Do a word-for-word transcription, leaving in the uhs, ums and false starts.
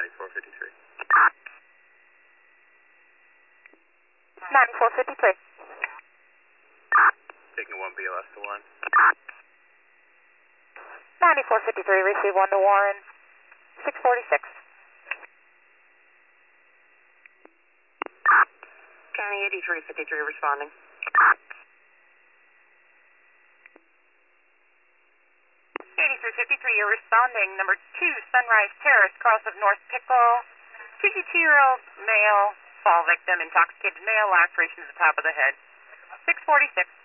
ninety-four fifty-three. ninety-four fifty-three. Taking one B L S to Warren. ninety-four fifty-three, receive one to Warren, six forty-six. County eighty-three fifty-three responding. eighty-three fifty-three, you're responding. Number two, Sunrise Terrace, cross of North Pickle. fifty-two-year-old male, fall victim, intoxicated male, laceration to the top of the head. six forty-six.